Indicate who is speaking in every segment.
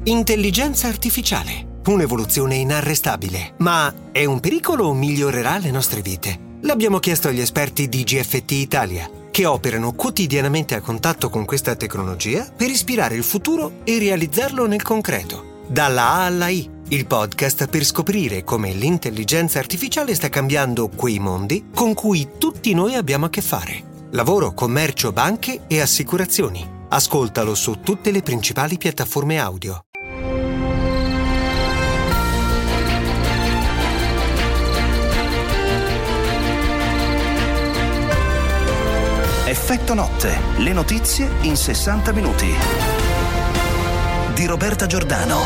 Speaker 1: Intelligenza artificiale, un'evoluzione inarrestabile. Ma è un pericolo o migliorerà le nostre vite? L'abbiamo chiesto agli esperti di GFT Italia, che operano quotidianamente a contatto con questa tecnologia per ispirare il futuro e realizzarlo nel concreto. Dalla A alla I, il podcast per scoprire come l'intelligenza artificiale sta cambiando quei mondi con cui tutti noi abbiamo a che fare. Lavoro, commercio, banche e assicurazioni. Ascoltalo su tutte le principali piattaforme audio.
Speaker 2: Effetto notte, le notizie in 60 minuti. Di Roberta Giordano.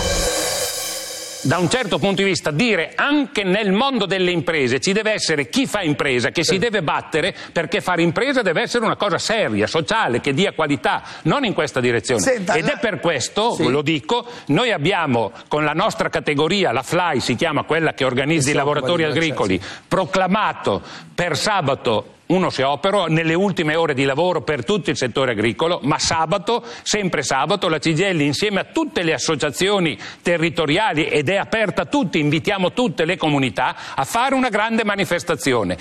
Speaker 3: Da un certo punto di vista, dire anche nel mondo delle imprese ci deve essere chi fa impresa, che si deve battere, perché fare impresa deve essere una cosa seria, sociale, che dia qualità, non in questa direzione. Ed è per questo, lo dico, noi abbiamo con la nostra categoria, la FLAI si chiama, quella che organizza i lavoratori agricoli, proclamato per sabato uno sciopero nelle ultime ore di lavoro per tutto il settore agricolo, ma sabato, sempre sabato, la CGIL insieme a tutte le associazioni territoriali, ed è aperta a tutti, invitiamo tutte le comunità a fare una grande manifestazione.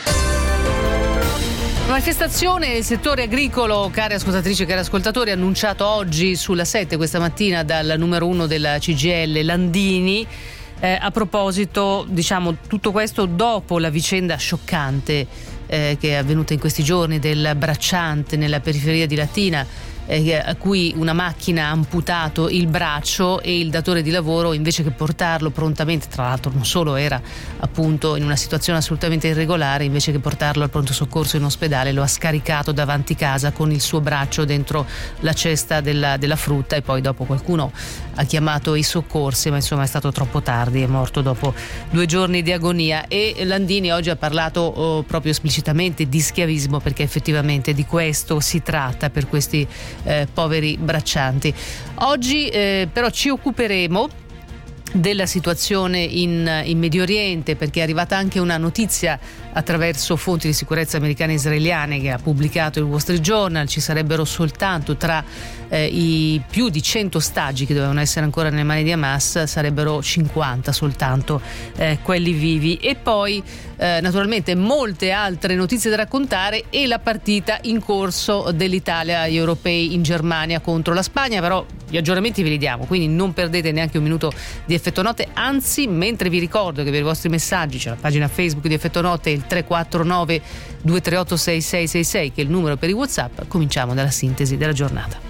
Speaker 4: Manifestazione del settore agricolo, care ascoltatrici e cari ascoltatori, annunciato oggi sulla 7 questa mattina dal numero 1 della CGIL Landini. A proposito, diciamo, tutto questo dopo la vicenda scioccante che è avvenuta in questi giorni del bracciante nella periferia di Latina, a cui una macchina ha amputato il braccio, e il datore di lavoro, invece che portarlo prontamente, tra l'altro non solo era appunto in una situazione assolutamente irregolare, invece che portarlo al pronto soccorso in ospedale, lo ha scaricato davanti casa con il suo braccio dentro la cesta della frutta, e poi dopo qualcuno ha chiamato i soccorsi, ma insomma è stato troppo tardi, è morto dopo 2 giorni di agonia. E Landini oggi ha parlato proprio esplicitamente di schiavismo, perché effettivamente di questo si tratta per questi poveri braccianti. Oggi però ci occuperemo della situazione in Medio Oriente, perché è arrivata anche una notizia attraverso fonti di sicurezza americane e israeliane che ha pubblicato il Wall Street Journal. Ci sarebbero soltanto tra i più di 100 ostaggi che dovevano essere ancora nelle mani di Hamas, sarebbero 50 soltanto quelli vivi. E poi naturalmente molte altre notizie da raccontare, e la partita in corso dell'Italia agli europei in Germania contro la Spagna. Però gli aggiornamenti ve li diamo, quindi non perdete neanche un minuto di Effetto Notte, anzi, mentre vi ricordo che per i vostri messaggi c'è la pagina Facebook di Effetto Notte, il 349 238 6666 che è il numero per i WhatsApp. Cominciamo dalla sintesi della giornata.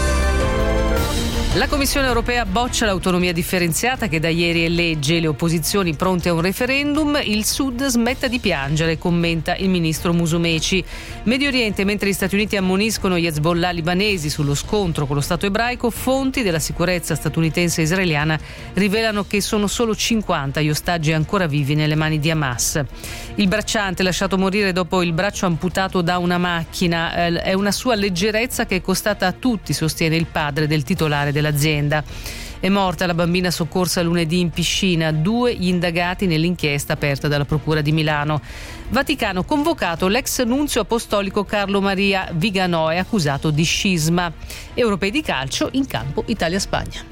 Speaker 4: La Commissione europea boccia l'autonomia differenziata che da ieri è legge, le opposizioni pronte a un referendum, il Sud smetta di piangere, commenta il ministro Musumeci. Medio Oriente, mentre gli Stati Uniti ammoniscono gli Hezbollah libanesi sullo scontro con lo Stato ebraico, fonti della sicurezza statunitense e israeliana rivelano che sono solo 50 gli ostaggi ancora vivi nelle mani di Hamas. Il bracciante, lasciato morire dopo il braccio amputato da una macchina, è una sua leggerezza che è costata a tutti, sostiene il padre del titolare dell'azienda. È morta la bambina soccorsa lunedì in piscina, 2 gli indagati nell'inchiesta aperta dalla Procura di Milano. Vaticano, convocato l'ex nunzio apostolico Carlo Maria Viganò, è accusato di scisma. Europei di calcio, in campo Italia-Spagna.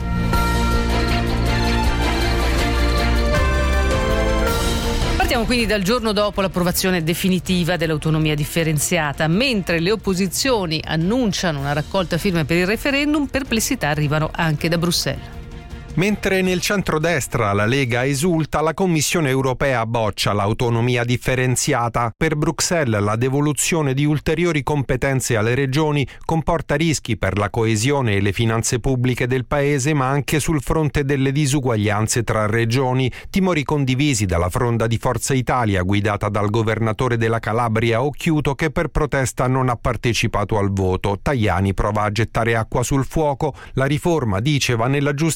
Speaker 4: Partiamo quindi dal giorno dopo l'approvazione definitiva dell'autonomia differenziata. Mentre le opposizioni annunciano una raccolta firme per il referendum, perplessità arrivano anche da Bruxelles.
Speaker 5: Mentre nel centrodestra la Lega esulta, la Commissione europea boccia l'autonomia differenziata. Per Bruxelles la devoluzione di ulteriori competenze alle regioni comporta rischi per la coesione e le finanze pubbliche del paese, ma anche sul fronte delle disuguaglianze tra regioni, timori condivisi dalla fronda di Forza Italia guidata dal governatore della Calabria Occhiuto, che per protesta non ha partecipato al voto. Tajani prova a gettare acqua sul fuoco. La riforma, dice, va nella giusta direzione,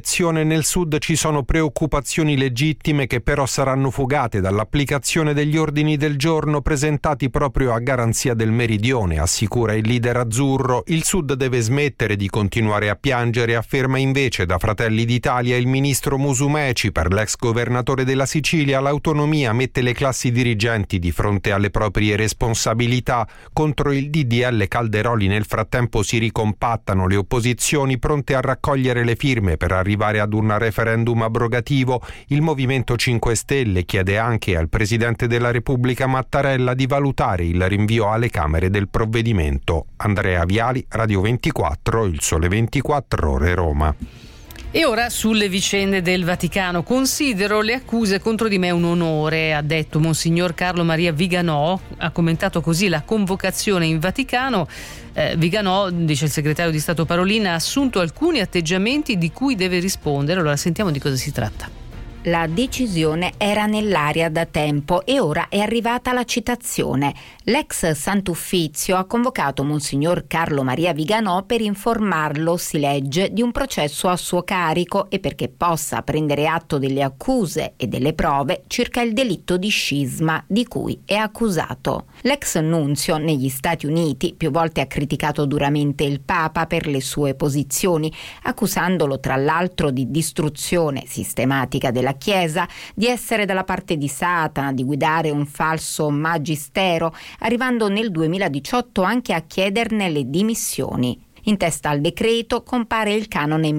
Speaker 5: vaccinazione, nel sud ci sono preoccupazioni legittime che però saranno fugate dall'applicazione degli ordini del giorno presentati proprio a garanzia del meridione, assicura il leader azzurro. Il sud deve smettere di continuare a piangere, afferma invece da Fratelli d'Italia il ministro Musumeci. Per l'ex governatore della Sicilia l'autonomia mette le classi dirigenti di fronte alle proprie responsabilità. Contro il DDL Calderoli nel frattempo si ricompattano le opposizioni pronte a raccogliere le firme per arrivare ad un referendum abrogativo. Il Movimento 5 Stelle chiede anche al Presidente della Repubblica Mattarella di valutare il rinvio alle Camere del provvedimento. Andrea Viali, Radio 24, Il Sole 24 Ore, Roma.
Speaker 4: E ora sulle vicende del Vaticano. Considero le accuse contro di me un onore, ha detto Monsignor Carlo Maria Viganò. Ha commentato così la convocazione in Vaticano. Viganò, dice il segretario di Stato Parolin, ha assunto alcuni atteggiamenti di cui deve rispondere. Allora sentiamo di cosa si tratta.
Speaker 6: La decisione era nell'aria da tempo e ora è arrivata la citazione. L'ex Sant'Uffizio ha convocato Monsignor Carlo Maria Viganò per informarlo, si legge, di un processo a suo carico e perché possa prendere atto delle accuse e delle prove circa il delitto di scisma di cui è accusato. L'ex nunzio negli Stati Uniti più volte ha criticato duramente il Papa per le sue posizioni, accusandolo tra l'altro di distruzione sistematica della Chiesa, di essere dalla parte di Satana, di guidare un falso magistero, arrivando nel 2018 anche a chiederne le dimissioni. In testa al decreto compare il canone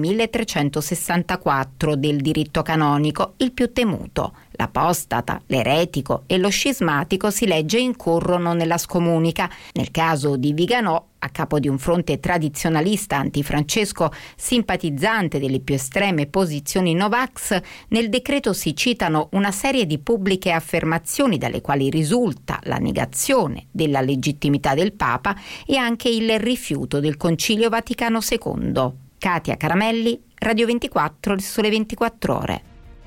Speaker 6: 1364 del diritto canonico, il più temuto. L'apostata, l'eretico e lo scismatico, si legge, incorrono nella scomunica. Nel caso di Viganò, a capo di un fronte tradizionalista antifrancesco simpatizzante delle più estreme posizioni Novax, nel decreto si citano una serie di pubbliche affermazioni dalle quali risulta la negazione della legittimità del Papa e anche il rifiuto del Concilio Vaticano II. Katia Caramelli, Radio 24, Il Sole 24 Ore.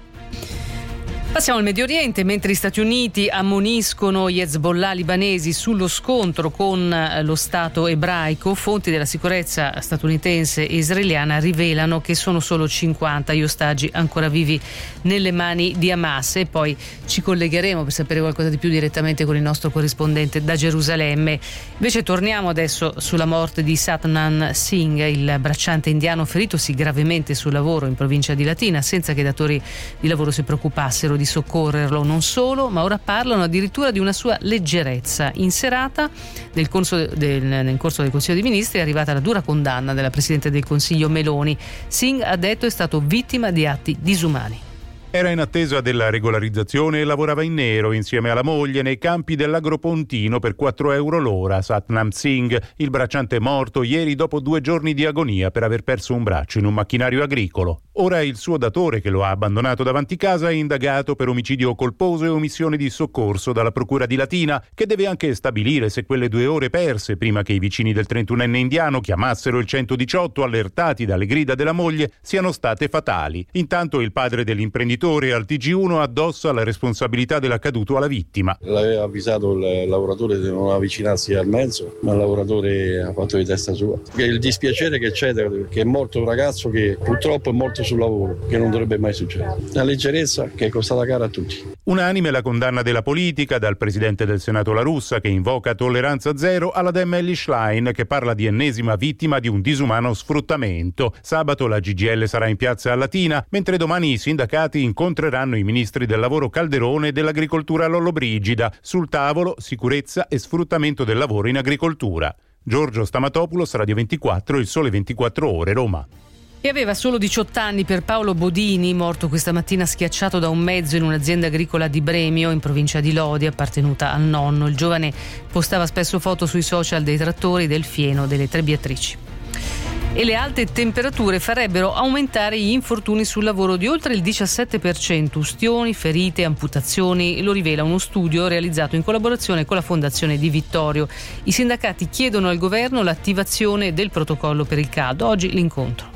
Speaker 4: Passiamo al Medio Oriente, mentre gli Stati Uniti ammoniscono gli Hezbollah libanesi sullo scontro con lo Stato ebraico. Fonti della sicurezza statunitense e israeliana rivelano che sono solo 50 gli ostaggi ancora vivi nelle mani di Hamas. E poi ci collegheremo per sapere qualcosa di più direttamente con il nostro corrispondente da Gerusalemme. Invece torniamo adesso sulla morte di Satnam Singh, il bracciante indiano feritosi gravemente sul lavoro in provincia di Latina, senza che i datori di lavoro si preoccupassero di soccorrerlo. Non solo, ma ora parlano addirittura di una sua leggerezza. In serata, nel corso del Consiglio dei Ministri, è arrivata la dura condanna della Presidente del Consiglio Meloni. Singh, ha detto, è stato vittima di atti disumani.
Speaker 7: Era in attesa della regolarizzazione e lavorava in nero insieme alla moglie nei campi dell'Agropontino per 4 euro l'ora. Satnam Singh, il bracciante morto ieri dopo 2 giorni di agonia per aver perso un braccio in un macchinario agricolo. Ora il suo datore, che lo ha abbandonato davanti casa, è indagato per omicidio colposo e omissione di soccorso dalla Procura di Latina, che deve anche stabilire se quelle 2 ore perse prima che i vicini del 31enne indiano chiamassero il 118 allertati dalle grida della moglie siano state fatali. Intanto il padre dell'imprenditore al TG1 addossa la responsabilità dell'accaduto alla vittima.
Speaker 8: L'aveva avvisato il lavoratore di non avvicinarsi al mezzo, ma il lavoratore ha fatto di testa sua. Il dispiacere che c'è, che è morto un ragazzo che purtroppo è morto sul lavoro, che non dovrebbe mai succedere. La leggerezza che è costata cara a tutti.
Speaker 7: Unanime la condanna della politica, dal presidente del Senato La Russa, che invoca tolleranza zero, alla Dem Ellie Schlein, che parla di ennesima vittima di un disumano sfruttamento. Sabato la GGL sarà in piazza a Latina, mentre domani i sindacati incontreranno i ministri del lavoro Calderone e dell'agricoltura Lollobrigida. Sul tavolo sicurezza e sfruttamento del lavoro in agricoltura. Giorgio Stamatopoulos, Radio 24, Il Sole 24 Ore, Roma.
Speaker 4: E aveva solo 18 anni per Paolo Bodini, morto questa mattina schiacciato da un mezzo in un'azienda agricola di Bremio, in provincia di Lodi, appartenuta al nonno. Il giovane postava spesso foto sui social dei trattori, del fieno, delle trebbiatrici. E le alte temperature farebbero aumentare gli infortuni sul lavoro di oltre il 17%, ustioni, ferite, amputazioni, lo rivela uno studio realizzato in collaborazione con la Fondazione Di Vittorio. I sindacati chiedono al governo l'attivazione del protocollo per il caldo. Oggi l'incontro.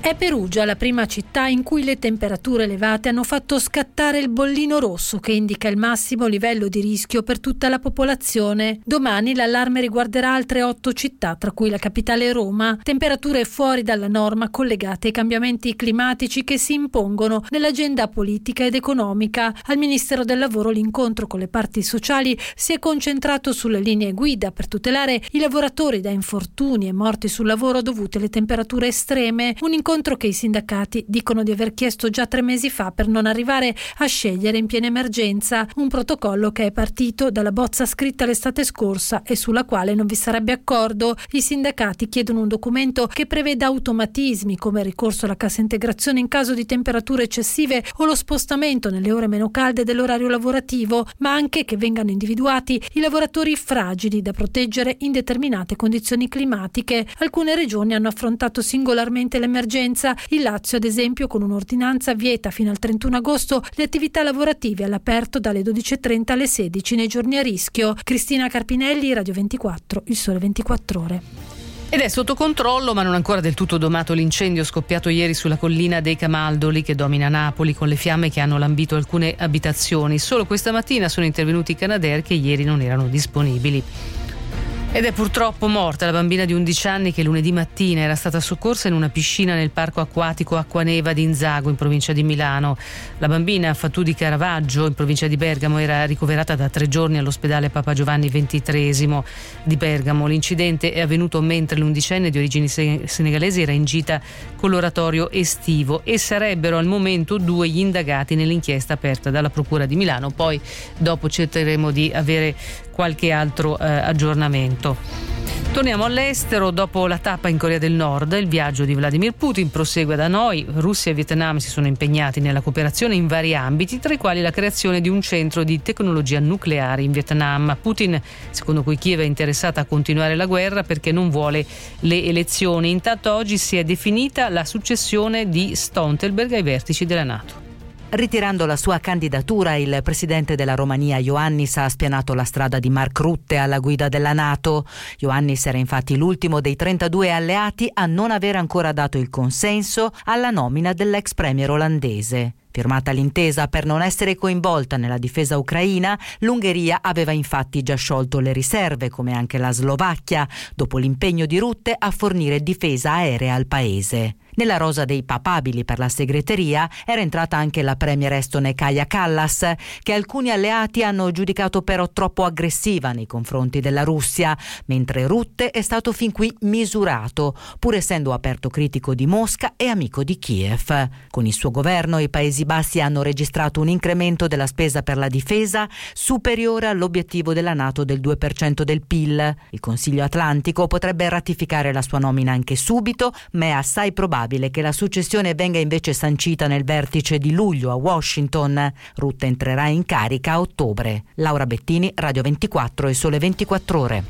Speaker 9: È Perugia la prima città in cui le temperature elevate hanno fatto scattare il bollino rosso che indica il massimo livello di rischio per tutta la popolazione. Domani l'allarme riguarderà altre 8 città, tra cui la capitale Roma. Temperature fuori dalla norma collegate ai cambiamenti climatici che si impongono nell'agenda politica ed economica. Al Ministero del Lavoro l'incontro con le parti sociali si è concentrato sulle linee guida per tutelare i lavoratori da infortuni e morti sul lavoro dovute alle temperature estreme. Un incontro che i sindacati dicono di aver chiesto già 3 mesi fa per non arrivare a scegliere in piena emergenza, un protocollo che è partito dalla bozza scritta l'estate scorsa e sulla quale non vi sarebbe accordo. I sindacati chiedono un documento che preveda automatismi come il ricorso alla cassa integrazione in caso di temperature eccessive o lo spostamento nelle ore meno calde dell'orario lavorativo, ma anche che vengano individuati i lavoratori fragili da proteggere in determinate condizioni climatiche. Alcune regioni hanno affrontato singolarmente l'emergenza. Il Lazio, ad esempio, con un'ordinanza vieta fino al 31 agosto le attività lavorative all'aperto dalle 12.30 alle 16 nei giorni a rischio. Cristina Carpinelli, Radio 24, Il Sole 24 Ore.
Speaker 4: Ed è sotto controllo, ma non ancora del tutto domato, l'incendio scoppiato ieri sulla collina dei Camaldoli che domina Napoli, con le fiamme che hanno lambito alcune abitazioni. Solo questa mattina sono intervenuti i Canadair che ieri non erano disponibili. Ed è purtroppo morta la bambina di 11 anni che lunedì mattina era stata soccorsa in una piscina nel parco acquatico Acquaneva di Inzago, in provincia di Milano. La bambina, Fatou di Caravaggio, in provincia di Bergamo, era ricoverata da 3 giorni all'ospedale Papa Giovanni XXIII di Bergamo. L'incidente è avvenuto mentre l'11enne di origini senegalesi era in gita con l'oratorio estivo e sarebbero al momento 2 gli indagati nell'inchiesta aperta dalla Procura di Milano. Poi dopo cercheremo di avere qualche altro aggiornamento. Torniamo all'estero. Dopo la tappa in Corea del Nord, il viaggio di Vladimir Putin prosegue ad Hanoi. Russia e Vietnam si sono impegnati nella cooperazione in vari ambiti, tra i quali la creazione di un centro di tecnologia nucleare in Vietnam. Putin, secondo cui Kiev è interessata a continuare la guerra perché non vuole le elezioni. Intanto oggi si è definita la successione di Stoltenberg ai vertici della NATO.
Speaker 10: Ritirando la sua candidatura, il presidente della Romania Iohannis ha spianato la strada di Mark Rutte alla guida della NATO. Iohannis era infatti l'ultimo dei 32 alleati a non aver ancora dato il consenso alla nomina dell'ex premier olandese. Firmata l'intesa per non essere coinvolta nella difesa ucraina, l'Ungheria aveva infatti già sciolto le riserve, come anche la Slovacchia, dopo l'impegno di Rutte a fornire difesa aerea al paese. Nella rosa dei papabili per la segreteria era entrata anche la premier estone Kaja Kallas, che alcuni alleati hanno giudicato però troppo aggressiva nei confronti della Russia, mentre Rutte è stato fin qui misurato, pur essendo aperto critico di Mosca e amico di Kiev. Con il suo governo i Paesi Bassi hanno registrato un incremento della spesa per la difesa superiore all'obiettivo della NATO del 2% del PIL. Il Consiglio Atlantico potrebbe ratificare la sua nomina anche subito, ma è assai probabile che la successione venga invece sancita nel vertice di luglio a Washington. Rutte entrerà in carica a ottobre. Laura Bettini, Radio 24 e Sole 24 Ore.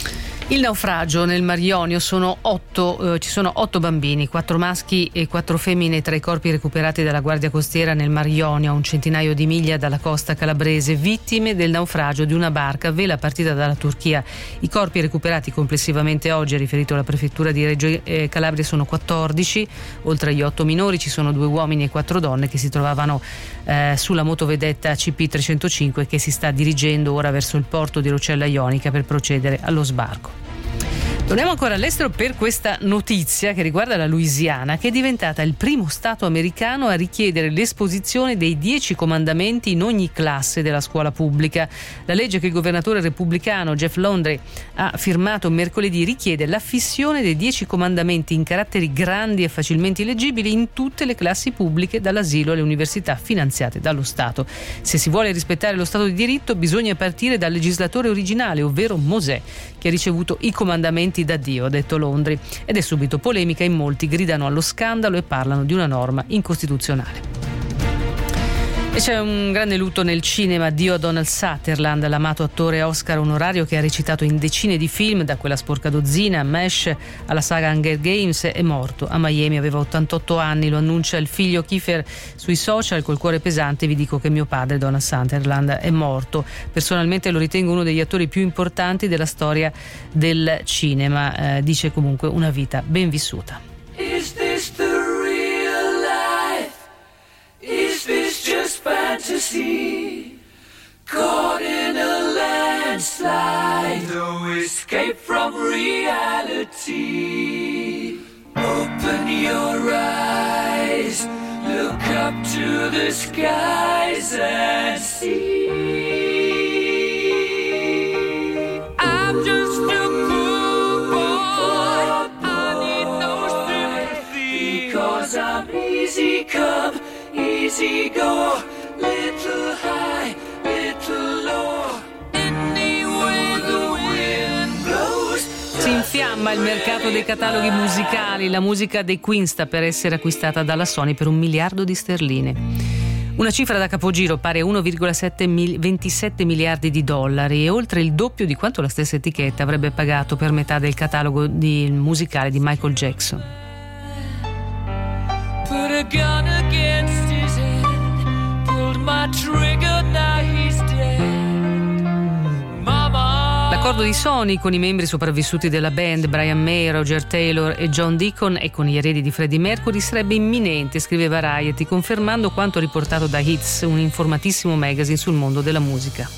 Speaker 4: Il naufragio nel Mar Ionio ci sono 8 bambini, 4 maschi e 4 femmine tra i corpi recuperati dalla Guardia Costiera nel Mar Ionio, a un centinaio di miglia dalla costa calabrese, vittime del naufragio di una barca a vela partita dalla Turchia. I corpi recuperati complessivamente oggi, ha riferito la prefettura di Reggio Calabria, sono 14. Oltre agli 8 minori ci sono 2 uomini e 4 donne che si trovavano sulla motovedetta CP305 che si sta dirigendo ora verso il porto di Rocella Ionica per procedere allo sbarco. Torniamo ancora all'estero per questa notizia che riguarda la Louisiana, che è diventata il primo stato americano a richiedere l'esposizione dei 10 comandamenti in ogni classe della scuola pubblica. La legge che il governatore repubblicano Jeff Landry ha firmato mercoledì richiede l'affissione dei 10 comandamenti in caratteri grandi e facilmente leggibili in tutte le classi pubbliche, dall'asilo alle università finanziate dallo Stato. Se si vuole rispettare lo Stato di diritto bisogna partire dal legislatore originale, ovvero Mosè, che ha ricevuto i comandamenti da Dio, ha detto Landry, ed è subito polemica. In molti gridano allo scandalo e parlano di una norma incostituzionale. E c'è un grande lutto nel cinema. Addio a Donald Sutherland, l'amato attore Oscar onorario che ha recitato in decine di film, da Quella sporca dozzina a MASH alla saga Hunger Games. È morto a Miami, aveva 88 anni, lo annuncia il figlio Kiefer sui social. Col cuore pesante vi dico che mio padre Donald Sutherland è morto. Personalmente lo ritengo uno degli attori più importanti della storia del cinema, dice comunque una vita ben vissuta.
Speaker 11: Is this the fantasy, caught in a landslide, no escape from reality. Open your eyes, look up to the skies and see. I'm just a poor boy, I need no sympathy, 'cause I'm easy come, easy go, little high, little low, anyway the wind blows.
Speaker 4: Si infiamma il mercato dei cataloghi musicali. La musica dei Queen sta per essere acquistata dalla Sony per $1 miliardo. Una cifra da capogiro pari a 1,27 miliardi di dollari e oltre il doppio di quanto la stessa etichetta avrebbe pagato per metà del catalogo musicale di Michael Jackson.
Speaker 11: Put a gun against his head, pulled my trigger, now he's dead. Mama.
Speaker 4: L'accordo di Sony con i membri sopravvissuti della band, Brian May, Roger Taylor e John Deacon, e con gli eredi di Freddie Mercury sarebbe imminente, scrive Variety, confermando quanto riportato da Hits, un informatissimo magazine sul mondo della musica.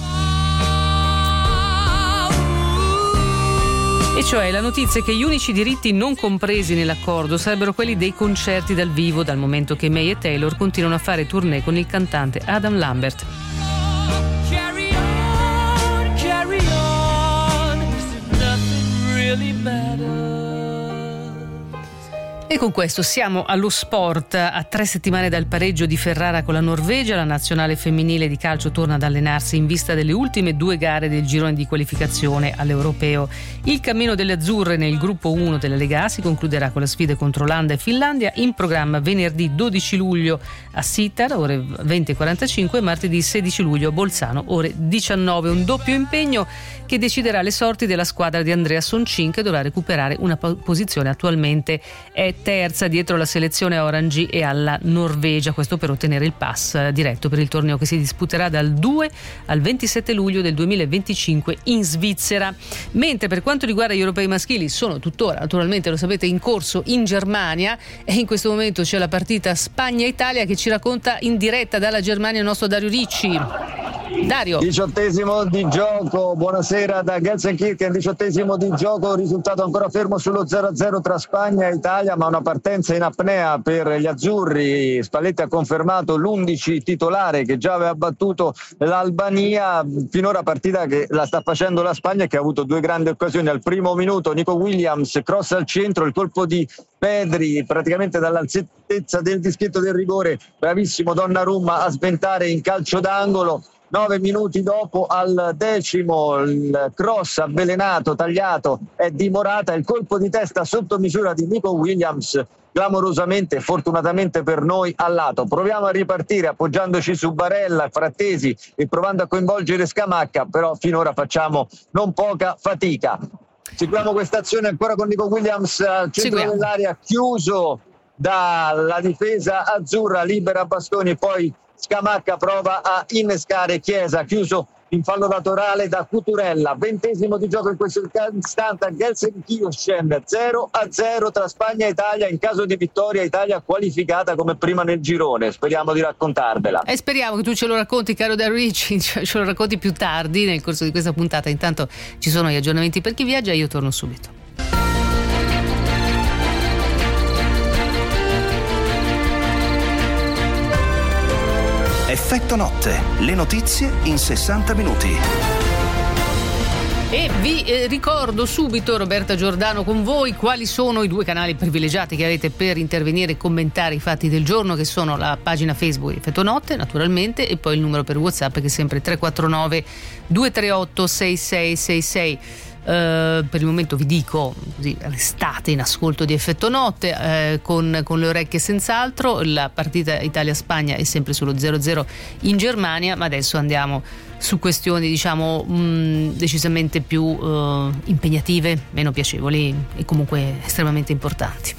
Speaker 4: E cioè la notizia è che gli unici diritti non compresi nell'accordo sarebbero quelli dei concerti dal vivo, dal momento che May e Taylor continuano a fare tournée con il cantante Adam Lambert. E con questo siamo allo sport. A 3 settimane dal pareggio di Ferrara con la Norvegia, la nazionale femminile di calcio torna ad allenarsi in vista delle ultime 2 gare del girone di qualificazione all'Europeo. Il cammino delle azzurre nel gruppo 1 della Lega A si concluderà con le sfide contro Olanda e Finlandia, in programma venerdì 12 luglio a Sitar, ore 20:45, e martedì 16 luglio a Bolzano, ore 19. Un doppio impegno che deciderà le sorti della squadra di Andrea Soncin, che dovrà recuperare una posizione, attualmente è terza dietro la selezione a Orangi e alla Norvegia, questo per ottenere il pass diretto per il torneo che si disputerà dal 2 al 27 luglio del 2025 in Svizzera. Mentre per quanto riguarda gli europei maschili sono tuttora, naturalmente lo sapete, in corso in Germania, e in questo momento c'è la partita Spagna-Italia che ci racconta in diretta dalla Germania il nostro Dario Ricci. Dario.
Speaker 12: 18° di gioco, buonasera da Gelsenkirchen, 18° di gioco, risultato ancora fermo sullo 0-0 tra Spagna e Italia, ma una partenza in apnea per gli azzurri. Spalletti ha confermato l'11 titolare che già aveva battuto l'Albania. Finora partita che la sta facendo la Spagna, che ha avuto 2 grandi occasioni. Al primo minuto Nico Williams, cross al centro, il colpo di Pedri praticamente dall'altezza del dischetto del rigore, bravissimo Donnarumma a sventare in calcio d'angolo. 9 minuti dopo, al 10°, il cross avvelenato, tagliato, è di Morata, il colpo di testa sotto misura di Nico Williams, clamorosamente, fortunatamente per noi, al lato. Proviamo a ripartire appoggiandoci su Barella, Frattesi, e provando a coinvolgere Scamacca, però finora facciamo non poca fatica. Seguiamo questa azione ancora con Nico Williams al centro dell'area, chiuso dalla difesa azzurra, libera Bastoni, poi Scamacca prova a innescare Chiesa, chiuso in fallo laterale da Cucurella. 20° di gioco in questo istante a Gelsenkirchen, 0-0 tra Spagna e Italia. In caso di vittoria Italia qualificata come prima nel girone. Speriamo di raccontarvela.
Speaker 4: E speriamo che tu ce lo racconti, caro Dario Ricci, ce lo racconti più tardi nel corso di questa puntata. Intanto ci sono gli aggiornamenti per chi viaggia e io torno subito.
Speaker 2: Effetto notte, le notizie in 60 minuti.
Speaker 4: E vi ricordo subito, Roberta Giordano con voi, quali sono i 2 canali privilegiati che avete per intervenire e commentare i fatti del giorno, che sono la pagina Facebook Effetto Notte, naturalmente, e poi il numero per WhatsApp, che è sempre 349 238 6666. Per il momento vi dico, così, restate in ascolto di Effetto Notte, con le orecchie senz'altro. La partita Italia-Spagna è sempre sullo 0-0 in Germania, ma adesso andiamo su questioni, diciamo, decisamente più impegnative, meno piacevoli e comunque estremamente importanti.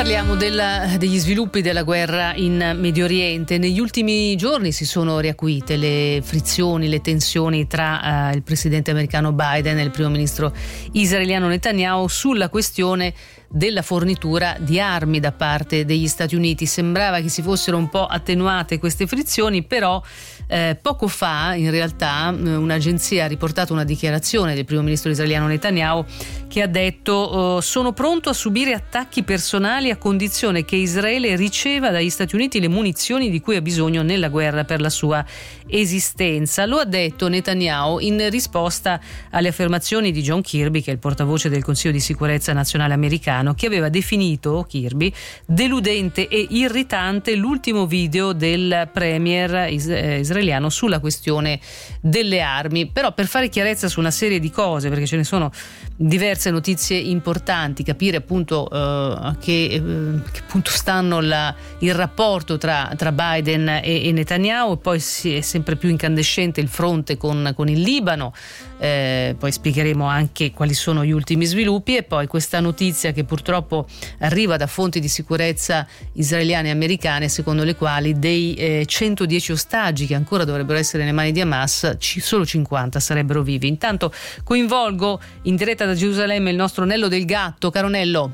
Speaker 4: Parliamo degli sviluppi della guerra in Medio Oriente. Negli ultimi giorni si sono riacuite le frizioni, le tensioni tra il presidente americano Biden e il primo ministro israeliano Netanyahu sulla questione della fornitura di armi da parte degli Stati Uniti. Sembrava che si fossero un po' attenuate queste frizioni, però poco fa in realtà un'agenzia ha riportato una dichiarazione del primo ministro israeliano Netanyahu che ha detto sono pronto a subire attacchi personali a condizione che Israele riceva dagli Stati Uniti le munizioni di cui ha bisogno nella guerra per la sua esistenza. Lo ha detto Netanyahu in risposta alle affermazioni di John Kirby, che è il portavoce del Consiglio di sicurezza nazionale americano, che aveva definito Kirby deludente e irritante l'ultimo video del premier israeliano sulla questione delle armi. Però per fare chiarezza su una serie di cose, perché ce ne sono diverse notizie importanti, capire appunto a che punto stanno il rapporto tra Biden e Netanyahu, e poi è sempre più incandescente il fronte con il Libano, poi spiegheremo anche quali sono gli ultimi sviluppi, e poi questa notizia che purtroppo arriva da fonti di sicurezza israeliane e americane, secondo le quali dei 110 ostaggi che ancora dovrebbero essere nelle mani di Hamas, solo 50 sarebbero vivi. Intanto coinvolgo in diretta da Gerusalemme il nostro Nello Del Gatto. Caro Nello.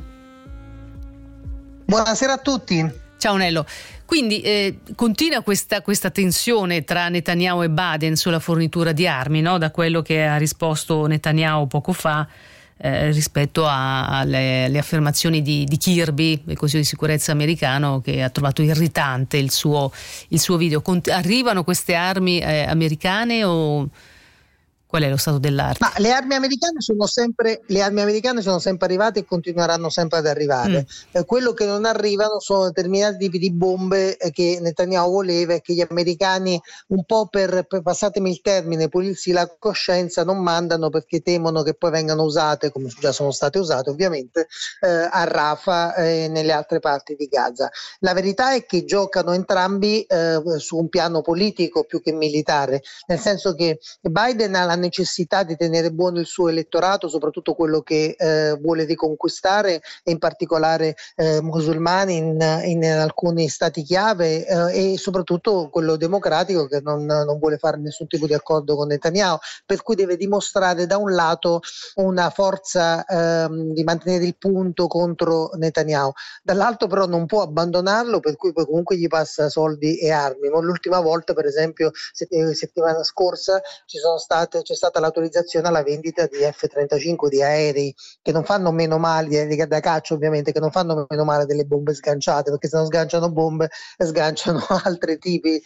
Speaker 13: Buonasera a tutti.
Speaker 4: Ciao Nello. Quindi continua questa tensione tra Netanyahu e Biden sulla fornitura di armi, no? Da quello che ha risposto Netanyahu poco fa rispetto alle affermazioni di Kirby, del Consiglio di sicurezza americano, che ha trovato irritante il suo video. Arrivano queste armi americane o qual è lo stato dell'arte?
Speaker 13: Ma le armi americane sono sempre arrivate e continueranno sempre ad arrivare. Quello che non arrivano sono determinati tipi di bombe che Netanyahu voleva e che gli americani, un po' per passatemi il termine, pulirsi la coscienza, non mandano perché temono che poi vengano usate, come già sono state usate ovviamente, a Rafah e nelle altre parti di Gaza. La verità è che giocano entrambi su un piano politico più che militare, nel senso che Biden ha la necessità di tenere buono il suo elettorato, soprattutto quello che vuole riconquistare, e in particolare musulmani in alcuni stati chiave, e soprattutto quello democratico che non vuole fare nessun tipo di accordo con Netanyahu, per cui deve dimostrare da un lato una forza di mantenere il punto contro Netanyahu, dall'altro però non può abbandonarlo, per cui poi comunque gli passa soldi e armi. Ma l'ultima volta, per esempio settimana scorsa, c'è stata l'autorizzazione alla vendita di F-35, di aerei che non fanno meno male, da caccia ovviamente, che non fanno meno male delle bombe sganciate, perché se non sganciano bombe sganciano altri tipi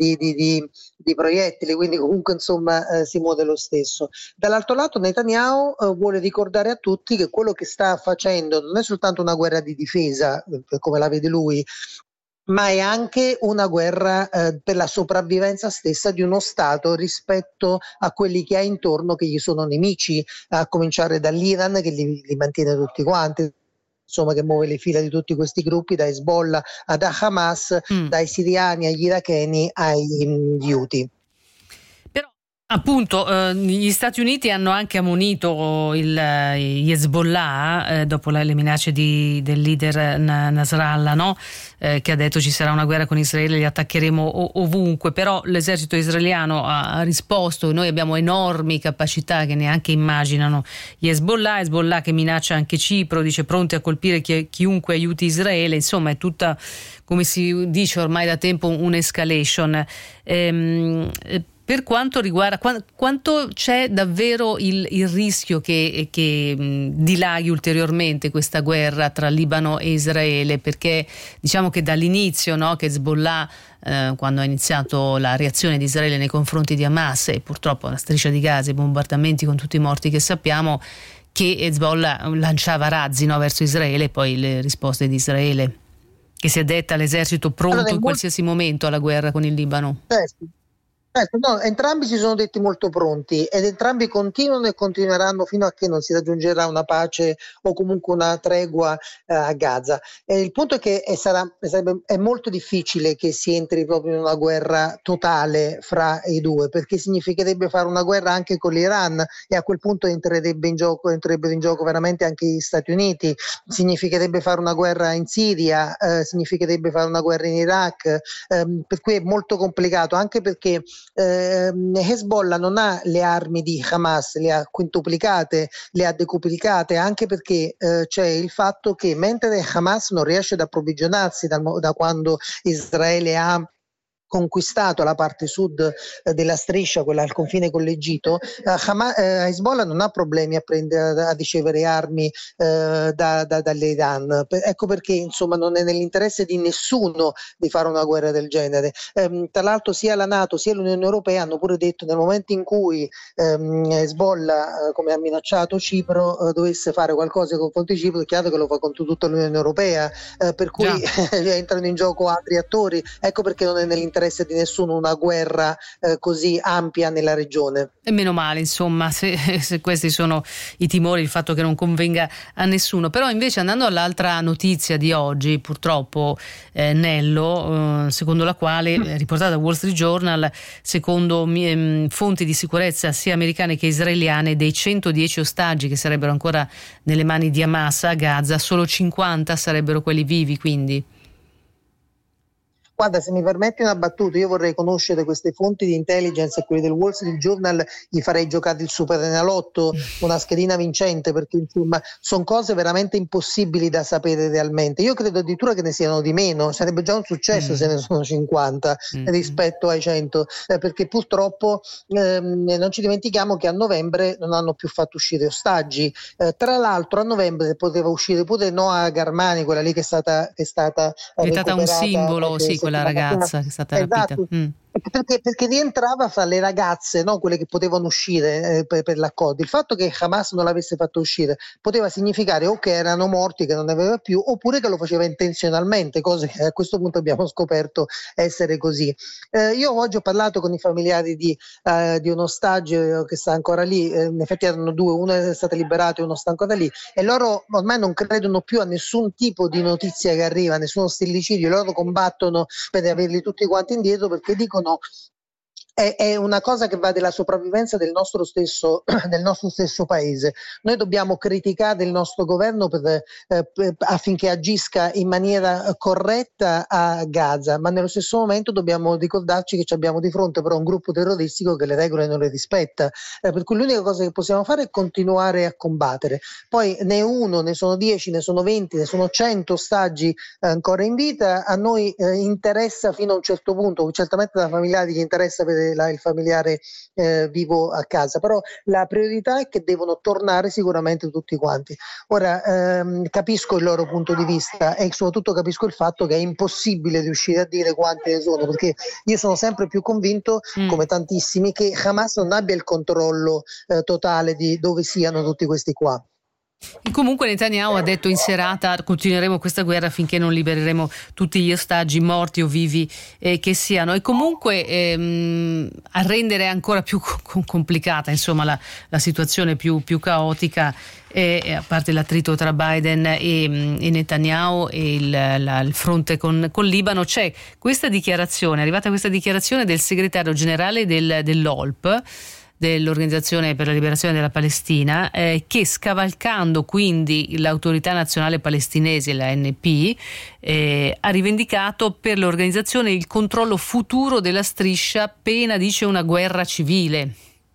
Speaker 13: di proiettili, quindi comunque insomma si muove lo stesso. Dall'altro lato Netanyahu vuole ricordare a tutti che quello che sta facendo non è soltanto una guerra di difesa, come la vede lui, ma è anche una guerra per la sopravvivenza stessa di uno Stato rispetto a quelli che ha intorno, che gli sono nemici, a cominciare dall'Iran, che li mantiene tutti quanti, insomma, che muove le fila di tutti questi gruppi, da Hezbollah ad Hamas, dai siriani agli iracheni agli Houthi.
Speaker 4: Appunto, gli Stati Uniti hanno anche ammonito gli Hezbollah dopo le minacce del leader Nasrallah, no? Che ha detto ci sarà una guerra con Israele, li attaccheremo ovunque. Però l'esercito israeliano ha risposto: noi abbiamo enormi capacità che neanche immaginano gli Hezbollah che minaccia anche Cipro, dice pronti a colpire chiunque aiuti Israele. Insomma, è tutta, come si dice ormai da tempo, un'escalation. Per quanto riguarda quanto c'è davvero il rischio che dilaghi ulteriormente questa guerra tra Libano e Israele, perché diciamo che dall'inizio, no, che Hezbollah quando ha iniziato la reazione di Israele nei confronti di Hamas, e purtroppo la striscia di Gaza, i bombardamenti con tutti i morti che sappiamo, che Hezbollah lanciava razzi, no, verso Israele, e poi le risposte di Israele, che si è detta all'esercito pronto in qualsiasi momento alla guerra con il Libano.
Speaker 13: Certo. No, entrambi si sono detti molto pronti ed entrambi continuano e continueranno fino a che non si raggiungerà una pace o comunque una tregua a Gaza. Il punto è che è molto difficile che si entri proprio in una guerra totale fra i due, perché significherebbe fare una guerra anche con l'Iran e a quel punto entrerebbero in gioco veramente anche gli Stati Uniti, significherebbe fare una guerra in Siria, significherebbe fare una guerra in Iraq, per cui è molto complicato, anche perché Hezbollah non ha le armi di Hamas, le ha quintuplicate, le ha decuplicate, anche perché c'è il fatto che mentre Hamas non riesce ad approvvigionarsi da quando Israele ha conquistato la parte sud della striscia, quella al confine con l'Egitto, Hezbollah non ha problemi a ricevere armi dall'Iran. Ecco perché insomma non è nell'interesse di nessuno di fare una guerra del genere. Tra l'altro sia la NATO sia l'Unione Europea hanno pure detto nel momento in cui Hezbollah, come ha minacciato Cipro, dovesse fare qualcosa contro Cipro, è chiaro che lo fa contro tutta l'Unione Europea, per cui entrano in gioco altri attori. Ecco perché non è nell'interesse di nessuno una guerra così ampia nella regione.
Speaker 4: E meno male, insomma, se questi sono i timori, il fatto che non convenga a nessuno. Però invece, andando all'altra notizia di oggi, purtroppo Nello, secondo la quale, riportata da Wall Street Journal, secondo fonti di sicurezza sia americane che israeliane, dei 110 ostaggi che sarebbero ancora nelle mani di Hamas a Gaza, solo 50 sarebbero quelli vivi, quindi.
Speaker 13: Guarda, se mi permetti una battuta, io vorrei conoscere queste fonti di intelligence e quelli del Wall Street Journal, gli farei giocare il Superenalotto, una schedina vincente, perché insomma sono cose veramente impossibili da sapere realmente. Io credo addirittura che ne siano di meno, sarebbe già un successo se ne sono 50 rispetto ai 100, perché purtroppo non ci dimentichiamo che a novembre non hanno più fatto uscire ostaggi. Tra l'altro a novembre poteva uscire pure Noa Garmani, quella lì che è stata
Speaker 4: diventata un simbolo, sì, quella ragazza che è stata rapita.
Speaker 13: Perché rientrava fra le ragazze, no? Quelle che potevano uscire per l'accordo. Il fatto che Hamas non l'avesse fatto uscire poteva significare o che erano morti, che non ne aveva più, oppure che lo faceva intenzionalmente, cose che a questo punto abbiamo scoperto essere così. Io oggi ho parlato con i familiari di un ostaggio che sta ancora lì, in effetti erano due, uno è stato liberato e uno sta ancora lì, e loro ormai non credono più a nessun tipo di notizia che arriva, nessuno stillicidio, loro combattono per averli tutti quanti indietro, perché dicono è una cosa che va della sopravvivenza del nostro stesso paese. Noi dobbiamo criticare il nostro governo affinché agisca in maniera corretta a Gaza, ma nello stesso momento dobbiamo ricordarci che abbiamo di fronte però un gruppo terroristico che le regole non le rispetta, per cui l'unica cosa che possiamo fare è continuare a combattere. Poi ne uno, ne sono 10, ne sono 20, ne sono 100 ostaggi ancora in vita, a noi interessa fino a un certo punto, certamente da familiari gli interessa vedere il familiare vivo a casa, però la priorità è che devono tornare sicuramente tutti quanti. Ora capisco il loro punto di vista e soprattutto capisco il fatto che è impossibile riuscire a dire quante ne sono, perché io sono sempre più convinto, come tantissimi, che Hamas non abbia il controllo totale di dove siano tutti questi qua.
Speaker 4: E comunque Netanyahu ha detto in serata: continueremo questa guerra finché non libereremo tutti gli ostaggi, morti o vivi che siano. E comunque a rendere ancora più complicata insomma la situazione più caotica, a parte l'attrito tra Biden e Netanyahu e il fronte con Libano, c'è questa dichiarazione, è arrivata questa dichiarazione del segretario generale dell'OLP, dell'Organizzazione per la Liberazione della Palestina, che, scavalcando quindi l'Autorità Nazionale Palestinese, la ANP, ha rivendicato per l'organizzazione il controllo futuro della striscia, pena, dice, una guerra civile.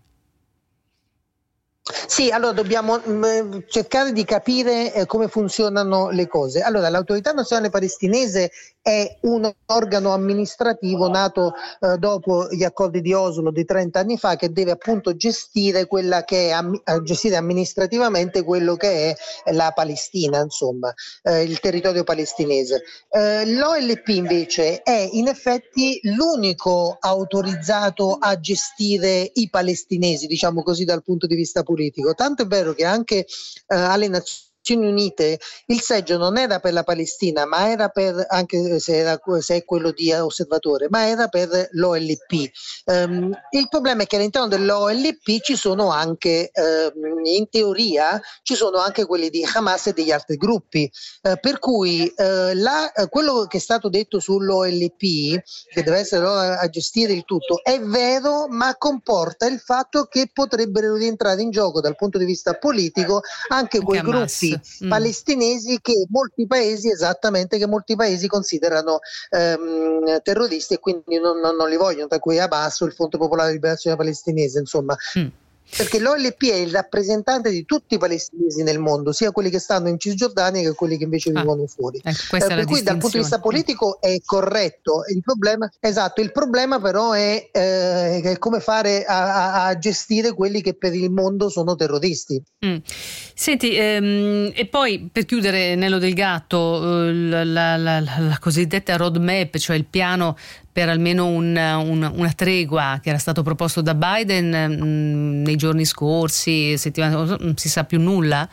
Speaker 13: Sì, allora dobbiamo cercare di capire come funzionano le cose. Allora, l'Autorità Nazionale Palestinese è un organo amministrativo nato dopo gli accordi di Oslo di 30 anni fa, che deve appunto gestire quella che è gestire amministrativamente quello che è la Palestina, insomma, il territorio palestinese. L'OLP invece è in effetti l'unico autorizzato a gestire i palestinesi, diciamo così, dal punto di vista politico. Tanto è vero che anche alle Nazioni Nazioni Unite il seggio non era per la Palestina, ma era per, anche se è quello di osservatore, ma era per l'OLP. Il problema è che all'interno dell'OLP ci sono anche, in teoria, ci sono anche quelli di Hamas e degli altri gruppi, per cui quello che è stato detto sull'OLP, che deve essere a gestire il tutto, è vero, ma comporta il fatto che potrebbero rientrare in gioco dal punto di vista politico anche quei gruppi palestinesi che molti paesi considerano terroristi e quindi non li vogliono, tra cui Hamas o il Fronte Popolare di Liberazione Palestinese, insomma. Perché l'OLP è il rappresentante di tutti i palestinesi nel mondo, sia quelli che stanno in Cisgiordania che quelli che invece vivono fuori. Per cui dal punto di vista politico è corretto. Il problema però è come fare a gestire quelli che per il mondo sono terroristi.
Speaker 4: Senti, e poi per chiudere, Nello Del Gatto, la cosiddetta roadmap, cioè il piano per almeno una tregua che era stato proposto da Biden nei giorni scorsi, non si sa più nulla?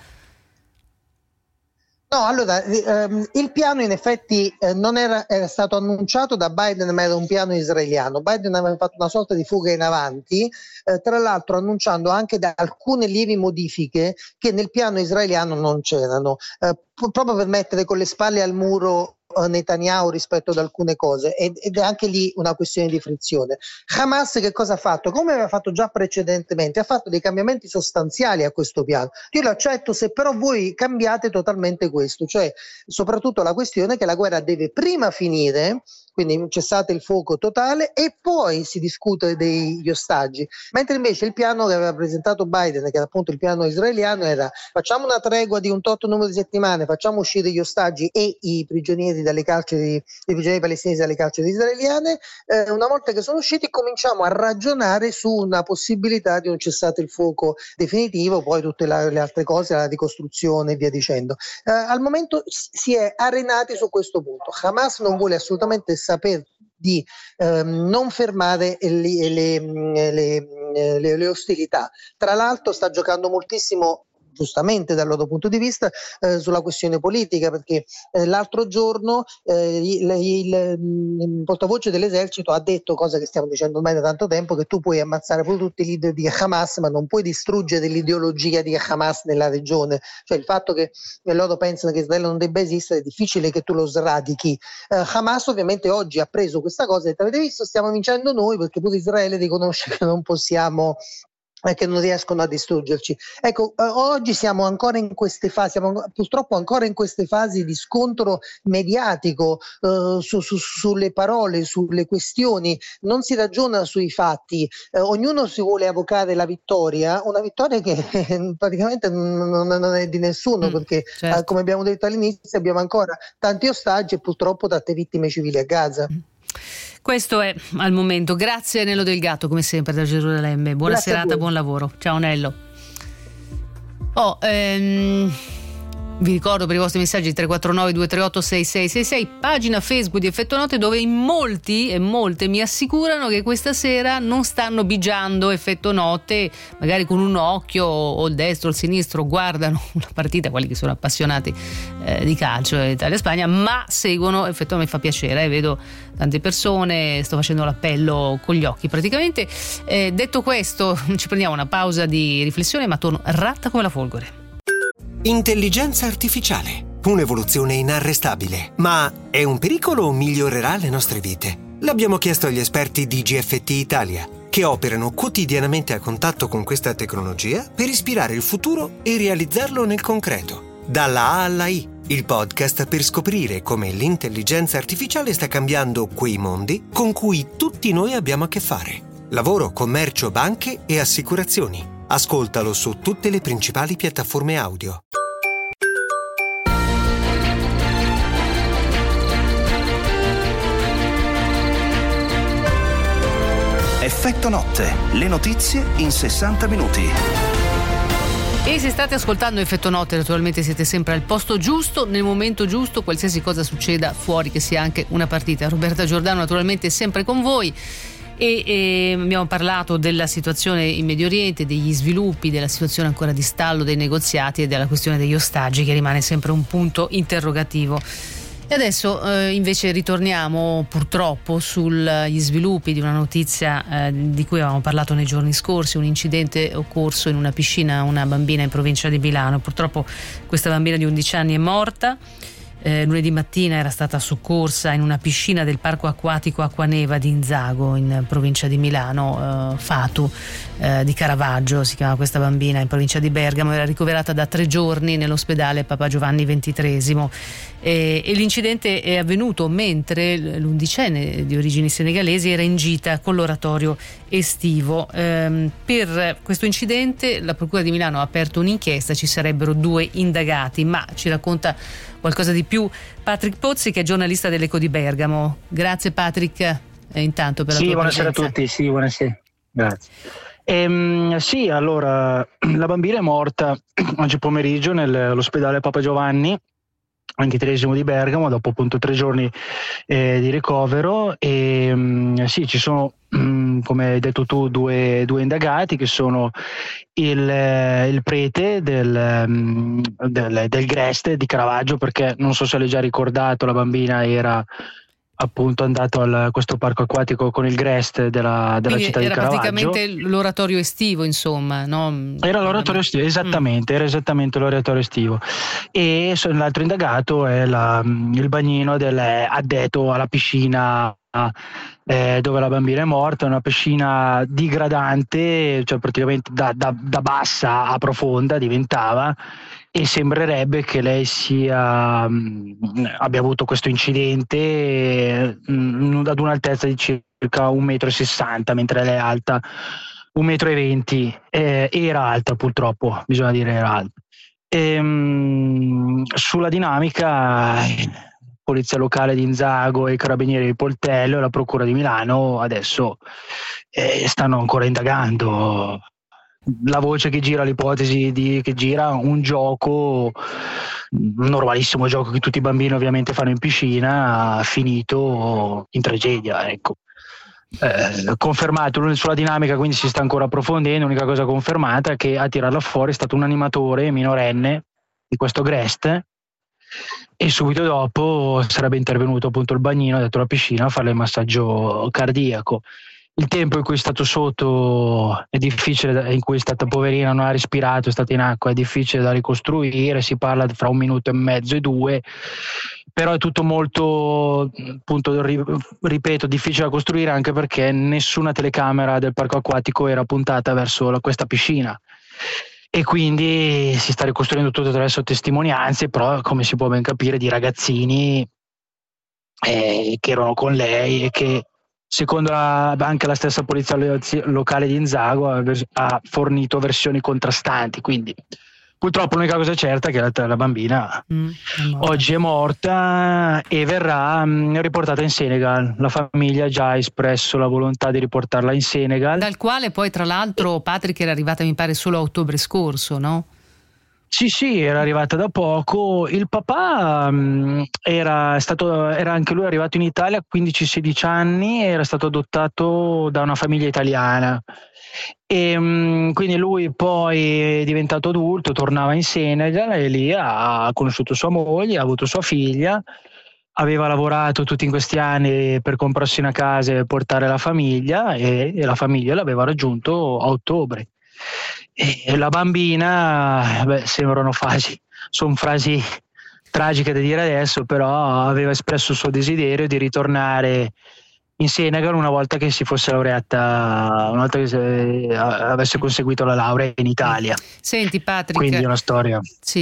Speaker 13: No, allora, il piano in effetti non era stato annunciato da Biden, ma era un piano israeliano. Biden aveva fatto una sorta di fuga in avanti, tra l'altro annunciando anche da alcune lievi modifiche che nel piano israeliano non c'erano, proprio per mettere con le spalle al muro Netanyahu rispetto ad alcune cose, ed è anche lì una questione di frizione. Hamas che cosa ha fatto? Come aveva fatto già precedentemente, ha fatto dei cambiamenti sostanziali a questo piano. Io lo accetto se però voi cambiate totalmente questo, cioè soprattutto la questione che la guerra deve prima finire, quindi cessate il fuoco totale, e poi si discute degli ostaggi, mentre invece il piano che aveva presentato Biden, che era appunto il piano israeliano, era: facciamo una tregua di un tot numero di settimane, facciamo uscire gli ostaggi e i prigionieri dalle carceri, i prigionieri palestinesi dalle carceri israeliane, una volta che sono usciti cominciamo a ragionare su una possibilità di un cessate il fuoco definitivo, poi tutte le altre cose, la ricostruzione e via dicendo. Al momento si è arenati su questo punto. Hamas non vuole assolutamente saper di non fermare le ostilità. Tra l'altro sta giocando moltissimo, giustamente dal loro punto di vista, sulla questione politica, perché l'altro giorno il portavoce dell'esercito ha detto, cosa che stiamo dicendo ormai da tanto tempo, che tu puoi ammazzare pure tutti i leader di Hamas, ma non puoi distruggere l'ideologia di Hamas nella regione. Cioè il fatto che loro pensano che Israele non debba esistere, è difficile che tu lo sradichi. Hamas ovviamente oggi ha preso questa cosa e ha detto: avete visto, stiamo vincendo noi, perché pure Israele riconosce che non possiamo, che non riescono a distruggerci. Ecco, oggi siamo ancora in queste fasi, siamo purtroppo ancora in queste fasi di scontro mediatico sulle parole, sulle questioni, non si ragiona sui fatti, ognuno si vuole avvocare la vittoria, una vittoria che praticamente non è di nessuno, perché certo, come abbiamo detto all'inizio, abbiamo ancora tanti ostaggi e purtroppo tante vittime civili a Gaza.
Speaker 4: Questo è al momento. Grazie Nello Del Gatto, come sempre, da Gerusalemme. Buona Grazie serata, buon lavoro. Ciao Nello. Vi ricordo per i vostri messaggi 349 238 6666, pagina Facebook di Effetto Notte, dove in molti e molte mi assicurano che questa sera non stanno bigiando Effetto Notte, magari con un occhio o il destro o il sinistro guardano la partita, quelli che sono appassionati di calcio, Italia-Spagna, ma seguono Effetto Notte. Mi fa piacere, vedo tante persone, sto facendo l'appello con gli occhi praticamente. Detto questo, ci prendiamo una pausa di riflessione, ma torno ratta come la folgore.
Speaker 1: Intelligenza artificiale, un'evoluzione inarrestabile. Ma è un pericolo o migliorerà le nostre vite? L'abbiamo chiesto agli esperti di GFT Italia, che operano quotidianamente a contatto con questa tecnologia per ispirare il futuro e realizzarlo nel concreto. Dalla A alla I, il podcast per scoprire come l'intelligenza artificiale sta cambiando quei mondi con cui tutti noi abbiamo a che fare. Lavoro, commercio, banche e assicurazioni. Ascoltalo su tutte le principali piattaforme audio.
Speaker 2: Effetto Notte, le notizie in 60 minuti.
Speaker 4: E se state ascoltando Effetto Notte, naturalmente siete sempre al posto giusto, nel momento giusto, qualsiasi cosa succeda fuori, che sia anche una partita. Roberta Giordano naturalmente è sempre con voi. e abbiamo parlato della situazione in Medio Oriente, degli sviluppi, della situazione ancora di stallo dei negoziati e della questione degli ostaggi, che rimane sempre un punto interrogativo. E adesso invece ritorniamo purtroppo sugli sviluppi di una notizia di cui avevamo parlato nei giorni scorsi, un incidente occorso in una piscina a una bambina in provincia di Milano. Purtroppo questa bambina di 11 anni è morta. Lunedì mattina era stata soccorsa in una piscina del parco acquatico Acquaneva di Inzago, in provincia di Milano. Fatu di Caravaggio si chiama questa bambina, in provincia di Bergamo. Era ricoverata da 3 giorni nell'ospedale Papa Giovanni XXIII e l'incidente è avvenuto mentre l'11enne di origini senegalesi era in gita con l'oratorio estivo. Per questo incidente la Procura di Milano ha aperto un'inchiesta, ci sarebbero 2 indagati, ma ci racconta qualcosa di più Patrick Pozzi, che è giornalista dell'Eco di Bergamo. Grazie Patrick, intanto per la tua
Speaker 14: buonasera
Speaker 4: presenza.
Speaker 14: a tutti, sì, buonasera, grazie. Sì, allora, la bambina è morta oggi pomeriggio nell'ospedale Papa Giovanni XXIII di Bergamo, dopo appunto 3 giorni di ricovero. E sì, ci sono, come hai detto tu, due indagati, che sono il prete del Greste di Caravaggio, perché non so se l'hai già ricordato, la bambina era appunto andato a questo parco acquatico con il Greste della città di Caravaggio. Era
Speaker 4: praticamente l'oratorio estivo, insomma, no?
Speaker 14: Era l'oratorio estivo, esattamente, era esattamente l'oratorio estivo. E l'altro indagato è il bagnino addetto alla piscina dove la bambina è morta, una piscina digradante, cioè praticamente da bassa a profonda diventava, e sembrerebbe che lei abbia avuto questo incidente ad un'altezza di circa 1,60 m, mentre lei è alta 1,20 m. Era alta, purtroppo, bisogna dire, era alta. Sulla dinamica, Polizia Locale di Inzago e i Carabinieri di Poltello e la Procura di Milano adesso stanno ancora indagando. La voce che gira, l'ipotesi che gira un gioco, un normalissimo gioco che tutti i bambini ovviamente fanno in piscina, finito in tragedia, ecco. Confermato sulla dinamica, quindi si sta ancora approfondendo. L'unica cosa confermata è che a tirarla fuori è stato un animatore minorenne di questo Greste, e subito dopo sarebbe intervenuto appunto il bagnino dentro la piscina a farle il massaggio cardiaco. Il tempo in cui è stato sotto è difficile, in cui è stata poverina, non ha respirato, è stata in acqua, è difficile da ricostruire, si parla fra 1 minuto e mezzo e 2, però è tutto molto, appunto, ripeto, difficile da costruire, anche perché nessuna telecamera del parco acquatico era puntata verso questa piscina, e quindi si sta ricostruendo tutto attraverso testimonianze, però come si può ben capire, di ragazzini che erano con lei e che, secondo anche la stessa polizia locale di Inzago, ha fornito versioni contrastanti. Quindi purtroppo l'unica cosa certa è che la bambina oggi è morta e verrà riportata in Senegal. La famiglia ha già espresso la volontà di riportarla in Senegal,
Speaker 4: dal quale poi tra l'altro Patrick era arrivata, mi pare, solo a ottobre scorso, no?
Speaker 14: Sì, era arrivata da poco. Il papà era anche lui arrivato in Italia a 15-16 anni, era stato adottato da una famiglia italiana, e quindi lui poi è diventato adulto, tornava in Senegal e lì ha conosciuto sua moglie, ha avuto sua figlia, aveva lavorato tutti in questi anni per comprarsi una casa e portare la famiglia, e la famiglia l'aveva raggiunto a ottobre. E la bambina, sembrano sono frasi tragiche da dire adesso, però aveva espresso il suo desiderio di ritornare in Senegal una volta che si fosse laureata, una volta che avesse conseguito la laurea in Italia.
Speaker 4: Senti Patrick,
Speaker 14: quindi è una storia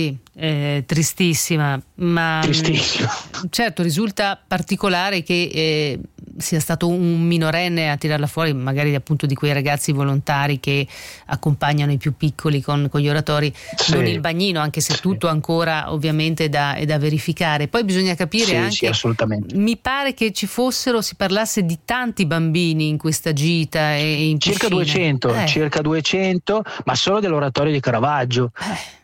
Speaker 4: tristissima, ma
Speaker 14: tristissima.
Speaker 4: Certo, risulta particolare che sia stato un minorenne a tirarla fuori, magari appunto di quei ragazzi volontari che accompagnano i più piccoli con gli oratori, non il bagnino, anche se tutto ancora ovviamente è da verificare. Poi bisogna capire anche,
Speaker 14: assolutamente.
Speaker 4: Mi pare che si parlasse di tanti bambini in questa gita e in piscina.
Speaker 14: Circa 200, ma solo dell'oratorio di Caravaggio.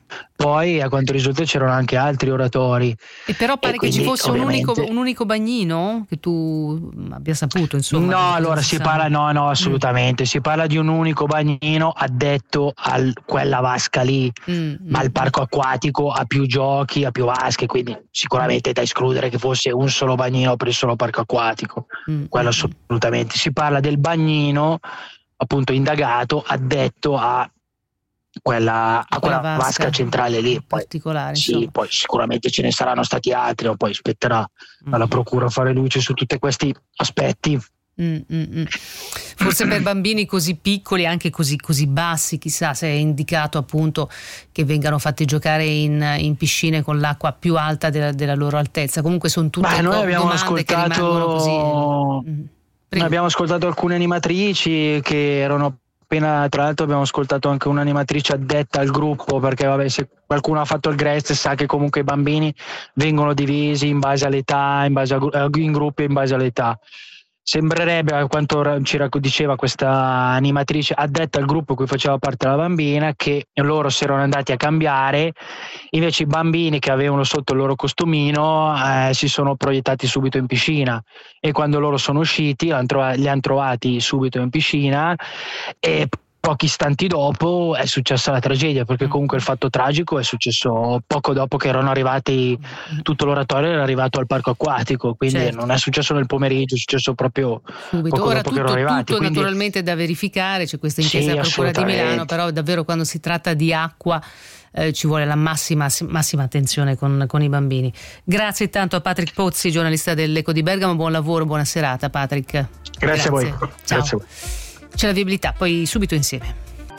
Speaker 14: Poi a quanto risulta c'erano anche altri oratori.
Speaker 4: E però pare che ci fosse un unico bagnino che tu abbia saputo, insomma.
Speaker 14: No, allora si parla, no, assolutamente. Si parla di un unico bagnino addetto a quella vasca lì, ma il parco acquatico ha più giochi, ha più vasche, quindi sicuramente è da escludere che fosse un solo bagnino per il solo parco acquatico. Quello assolutamente. Si parla del bagnino appunto indagato addetto a quella vasca centrale lì, poi,
Speaker 4: particolare.
Speaker 14: Sì, poi sicuramente ce ne saranno stati altri, poi spetterà alla procura fare luce su tutti questi aspetti.
Speaker 4: Forse per bambini così piccoli, anche così bassi, chissà se è indicato appunto che vengano fatti giocare in piscine con l'acqua più alta della loro altezza. Comunque sono tutte domande che rimangono così.
Speaker 14: Noi abbiamo ascoltato alcune animatrici che erano appena, tra l'altro abbiamo ascoltato anche un'animatrice addetta al gruppo, perché vabbè, se qualcuno ha fatto il GREST sa che comunque i bambini vengono divisi in base all'età, in gruppi in base all'età. Sembrerebbe, a quanto ci diceva questa animatrice addetta al gruppo cui faceva parte la bambina, che loro si erano andati a cambiare, invece i bambini che avevano sotto il loro costumino si sono proiettati subito in piscina, e quando loro sono usciti li hanno trovati subito in piscina, e pochi istanti dopo è successa la tragedia, perché comunque il fatto tragico è successo poco dopo che erano arrivati, tutto l'oratorio era arrivato al parco acquatico, quindi non è successo nel pomeriggio, è successo proprio subito. Poco dopo che erano arrivati.
Speaker 4: Tutto
Speaker 14: quindi
Speaker 4: naturalmente da verificare, c'è questa intesa della Procura di Milano, però davvero quando si tratta di acqua ci vuole la massima attenzione con i bambini. Grazie tanto a Patrick Pozzi, giornalista dell'Eco di Bergamo, buon lavoro, buona serata Patrick.
Speaker 14: Grazie a voi.
Speaker 4: Ciao.
Speaker 14: Grazie a voi.
Speaker 4: C'è la viabilità, poi subito insieme.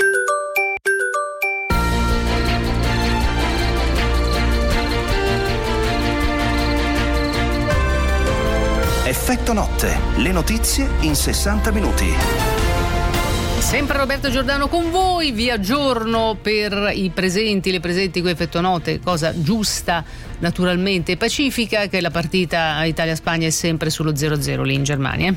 Speaker 2: Effetto notte, le notizie in 60 minuti.
Speaker 4: Sempre Roberto Giordano con voi, vi aggiorno per le presenti qui Effetto Notte, cosa giusta naturalmente e pacifica, che la partita Italia-Spagna è sempre sullo 0-0 lì in Germania.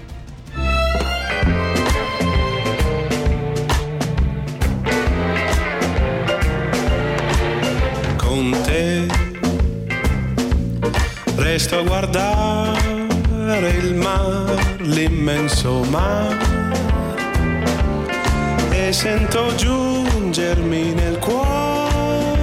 Speaker 15: Con te resto a guardare il mare, l'immenso mare, e sento giungermi nel cuore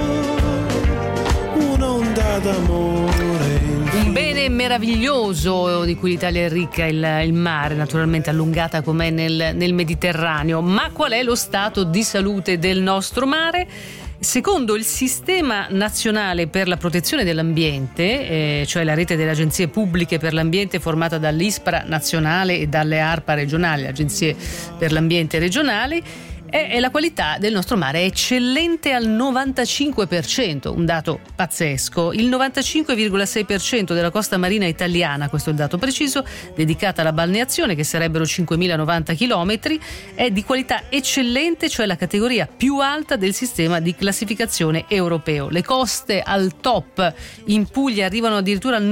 Speaker 15: un'onda d'amore.
Speaker 4: Un bene meraviglioso di cui l'Italia è ricca, il mare, naturalmente allungata com'è nel Mediterraneo. Ma qual è lo stato di salute del nostro mare? Secondo il Sistema Nazionale per la Protezione dell'Ambiente, cioè la rete delle agenzie pubbliche per l'ambiente formata dall'ISPRA nazionale e dalle ARPA regionali, agenzie per l'ambiente regionali, e la qualità del nostro mare è eccellente al 95%, un dato pazzesco. Il 95,6% della costa marina italiana, questo è il dato preciso, dedicata alla balneazione, che sarebbero 5.090 chilometri, è di qualità eccellente, cioè la categoria più alta del sistema di classificazione europeo. Le coste al top in Puglia arrivano addirittura al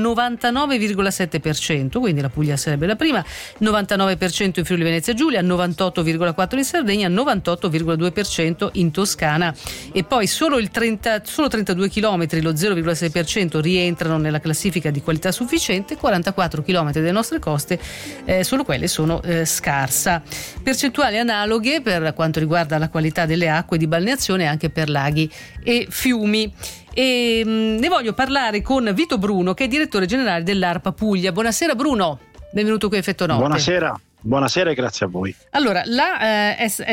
Speaker 4: 99,7%, quindi la Puglia sarebbe la prima, 99% in Friuli Venezia Giulia, 98,4% in Sardegna, 98,2% in Toscana, e poi solo 32 chilometri, lo 0,6%, rientrano nella classifica di qualità sufficiente. 44 chilometri delle nostre coste, solo quelle sono scarsa. Percentuali analoghe per quanto riguarda la qualità delle acque di balneazione anche per laghi e fiumi. E ne voglio parlare con Vito Bruno, che è direttore generale dell'ARPA Puglia. Buonasera Bruno, benvenuto qui a Effetto Notte.
Speaker 16: Buonasera e grazie a voi.
Speaker 4: Allora, la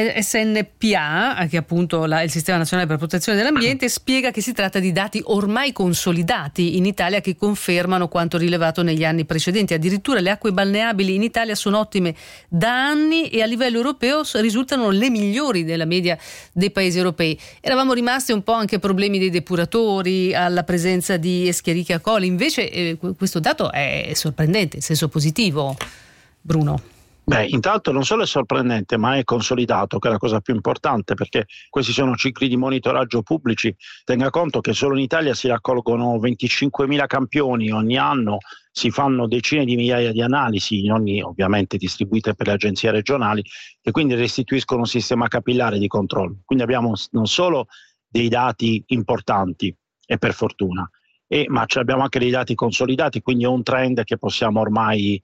Speaker 4: SNPA, che è appunto il Sistema Nazionale per la Protezione dell'Ambiente, spiega che si tratta di dati ormai consolidati in Italia che confermano quanto rilevato negli anni precedenti. Addirittura le acque balneabili in Italia sono ottime da anni e a livello europeo risultano le migliori della media dei paesi europei. Eravamo rimasti un po' anche problemi dei depuratori, alla presenza di Escherichia coli, invece questo dato è sorprendente, in senso positivo, Bruno.
Speaker 16: Beh, intanto non solo è sorprendente, ma è consolidato, che è la cosa più importante, perché questi sono cicli di monitoraggio pubblici. Tenga conto che solo in Italia si raccolgono 25.000 campioni ogni anno, si fanno decine di migliaia di analisi, ogni ovviamente distribuite per le agenzie regionali, e quindi restituiscono un sistema capillare di controllo. Quindi abbiamo non solo dei dati importanti, e per fortuna. Ma abbiamo anche dei dati consolidati, quindi è un trend che possiamo ormai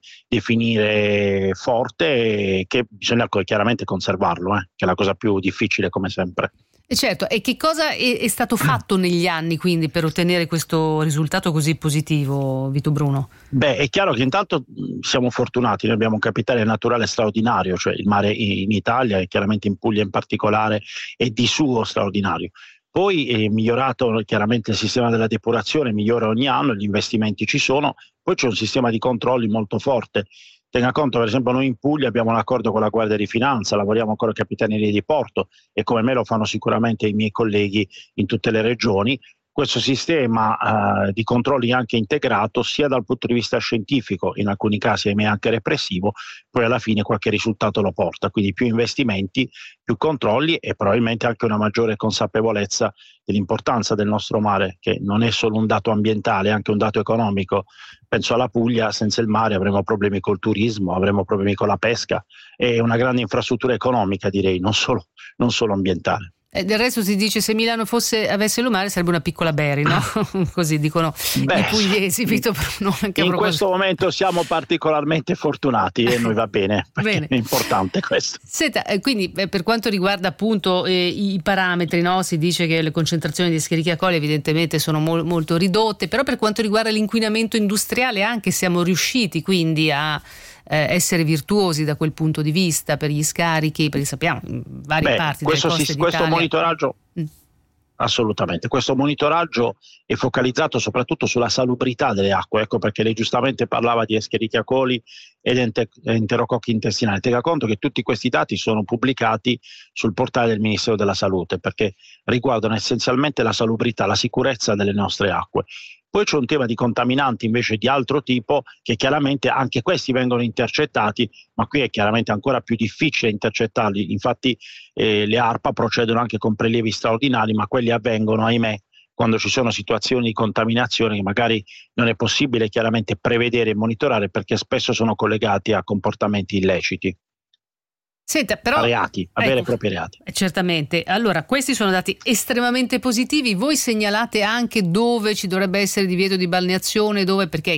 Speaker 16: definire forte e che bisogna chiaramente conservarlo, che è la cosa più difficile come sempre.
Speaker 4: E certo, e che cosa è stato fatto negli anni quindi per ottenere questo risultato così positivo, Vito Bruno?
Speaker 16: Beh, è chiaro che intanto siamo fortunati, noi abbiamo un capitale naturale straordinario, cioè il mare in Italia e chiaramente in Puglia in particolare è di suo straordinario. Poi è migliorato chiaramente il sistema della depurazione, migliora ogni anno, gli investimenti ci sono, poi c'è un sistema di controlli molto forte. Tenga conto, per esempio, noi in Puglia abbiamo un accordo con la Guardia di Finanza, lavoriamo ancora con Capitaneria di Porto e come me lo fanno sicuramente i miei colleghi in tutte le regioni. Questo sistema di controlli anche integrato sia dal punto di vista scientifico, in alcuni casi ahimè anche repressivo, poi alla fine qualche risultato lo porta, quindi più investimenti, più controlli e probabilmente anche una maggiore consapevolezza dell'importanza del nostro mare, che non è solo un dato ambientale, è anche un dato economico. Penso alla Puglia, senza il mare avremo problemi col turismo, avremo problemi con la pesca, è una grande infrastruttura economica, direi, non solo ambientale.
Speaker 4: Del resto si dice se Milano avesse il mare sarebbe una piccola Bari, no? Così dicono i pugliesi, Vito Bruno. Anche
Speaker 16: in questo momento siamo particolarmente fortunati e noi va bene, perché è importante questo.
Speaker 4: Senta, quindi per quanto riguarda appunto i parametri, no? Si dice che le concentrazioni di Escherichia coli evidentemente sono molto ridotte, però per quanto riguarda l'inquinamento industriale anche siamo riusciti quindi a essere virtuosi da quel punto di vista per gli scarichi, perché sappiamo in varie parti delle coste d'Italia.
Speaker 16: Questo monitoraggio assolutamente, questo monitoraggio è focalizzato soprattutto sulla salubrità delle acque, ecco perché lei giustamente parlava di Escherichia coli ed enterococchi intestinali. Tenga conto che tutti questi dati sono pubblicati sul portale del Ministero della Salute perché riguardano essenzialmente la salubrità, la sicurezza delle nostre acque. Poi c'è un tema di contaminanti invece di altro tipo che chiaramente anche questi vengono intercettati, ma qui è chiaramente ancora più difficile intercettarli. Infatti le ARPA procedono anche con prelievi straordinari, ma quelli avvengono, ahimè, quando ci sono situazioni di contaminazione che magari non è possibile chiaramente prevedere e monitorare perché spesso sono collegati a comportamenti illeciti.
Speaker 4: Senta, però,
Speaker 16: a reati, a veri e propri reati.
Speaker 4: Certamente. Allora, questi sono dati estremamente positivi. Voi segnalate anche dove ci dovrebbe essere divieto di balneazione, dove, perché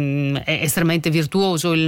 Speaker 4: è estremamente virtuoso il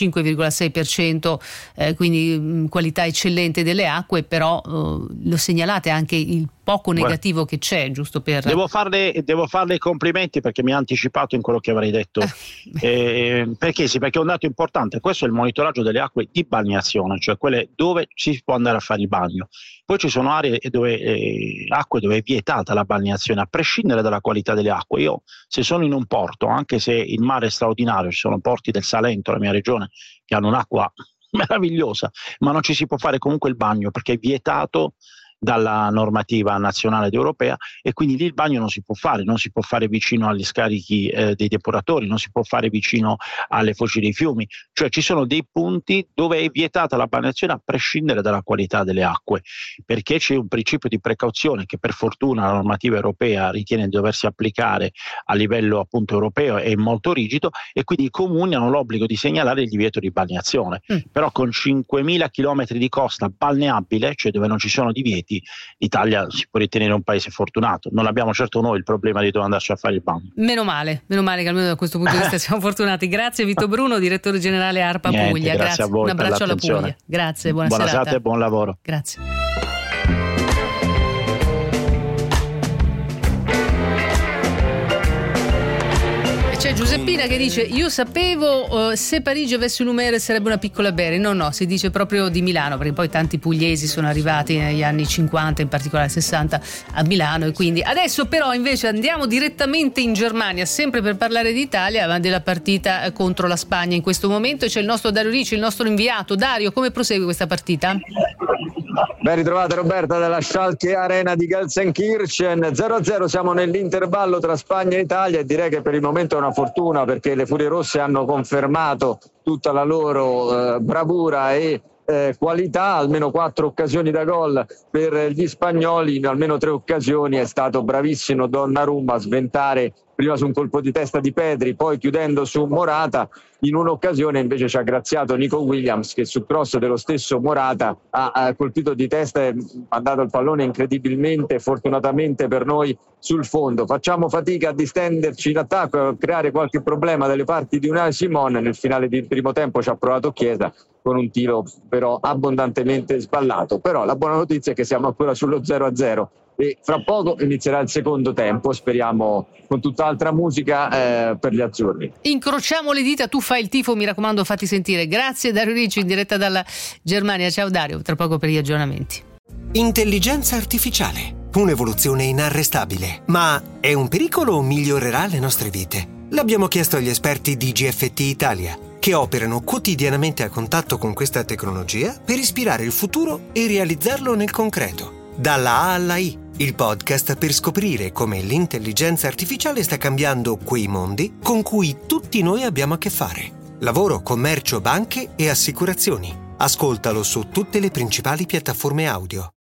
Speaker 4: 95,6%, quindi qualità eccellente delle acque, però lo segnalate anche il poco negativo che c'è, giusto per...
Speaker 16: Devo farle i complimenti perché mi ha anticipato in quello che avrei detto. Perché è un dato importante. Questo è il monitoraggio delle acque di balneazione, cioè quelle dove si può andare a fare il bagno. Poi ci sono aree acque dove è vietata la balneazione, a prescindere dalla qualità delle acque. Io, se sono in un porto, anche se il mare è straordinario, ci sono porti del Salento, la mia regione, che hanno un'acqua meravigliosa, ma non ci si può fare comunque il bagno perché è vietato dalla normativa nazionale ed europea e quindi lì il bagno non si può fare vicino agli scarichi dei depuratori, non si può fare vicino alle foci dei fiumi, cioè ci sono dei punti dove è vietata la balneazione a prescindere dalla qualità delle acque, perché c'è un principio di precauzione che per fortuna la normativa europea ritiene di doversi applicare a livello appunto europeo, è molto rigido e quindi i comuni hanno l'obbligo di segnalare il divieto di balneazione, però con 5.000 chilometri di costa balneabile, cioè dove non ci sono divieti, l'Italia si può ritenere un paese fortunato. Non abbiamo certo noi il problema di dove andarci a fare il bagno.
Speaker 4: Meno male che almeno da questo punto di vista siamo fortunati. Grazie Vito Bruno, direttore generale ARPA Puglia.
Speaker 16: Grazie a voi.
Speaker 4: Un abbraccio alla Puglia. Grazie, buona serata
Speaker 16: e buon lavoro.
Speaker 4: Grazie. C'è Giuseppina che dice: io sapevo se Parigi avesse un numero sarebbe una piccola Bari. No, si dice proprio di Milano, perché poi tanti pugliesi sono arrivati negli anni 50, in particolare 60, a Milano, e quindi adesso però invece andiamo direttamente in Germania, sempre per parlare d'Italia, ma della partita contro la Spagna in questo momento. C'è il nostro Dario Ricci, il nostro inviato. Dario, come prosegue questa partita?
Speaker 12: Ben ritrovata Roberta dalla Schalke Arena di Gelsenkirchen. 0-0, siamo nell'intervallo tra Spagna e Italia e direi che per il momento è una fortuna perché le Furie Rosse hanno confermato tutta la loro bravura e qualità, almeno 4 occasioni da gol per gli spagnoli, in almeno 3 occasioni è stato bravissimo Donnarumma a sventare prima su un colpo di testa di Pedri, poi chiudendo su Morata. In un'occasione invece ci ha graziato Nico Williams, che sul cross dello stesso Morata ha colpito di testa e mandato il pallone incredibilmente, fortunatamente per noi, sul fondo. Facciamo fatica a distenderci in attacco, a creare qualche problema dalle parti di Unai Simon. Nel finale del primo tempo ci ha provato Chiesa con un tiro però abbondantemente sballato. Però la buona notizia è che siamo ancora sullo 0-0 e fra poco inizierà il secondo tempo, speriamo con tutt'altra musica per gli azzurri.
Speaker 4: Incrociamo le dita, tu fai il tifo, mi raccomando, fatti sentire. Grazie Dario Ricci in diretta dalla Germania. Ciao Dario, tra poco per gli aggiornamenti.
Speaker 1: Intelligenza artificiale, un'evoluzione inarrestabile, ma è un pericolo o migliorerà le nostre vite? L'abbiamo chiesto agli esperti di GFT Italia, che operano quotidianamente a contatto con questa tecnologia per ispirare il futuro e realizzarlo nel concreto. Dalla A alla I, il podcast per scoprire come l'intelligenza artificiale sta cambiando quei mondi con cui tutti noi abbiamo a che fare. Lavoro, commercio, banche e assicurazioni. Ascoltalo su tutte le principali piattaforme audio.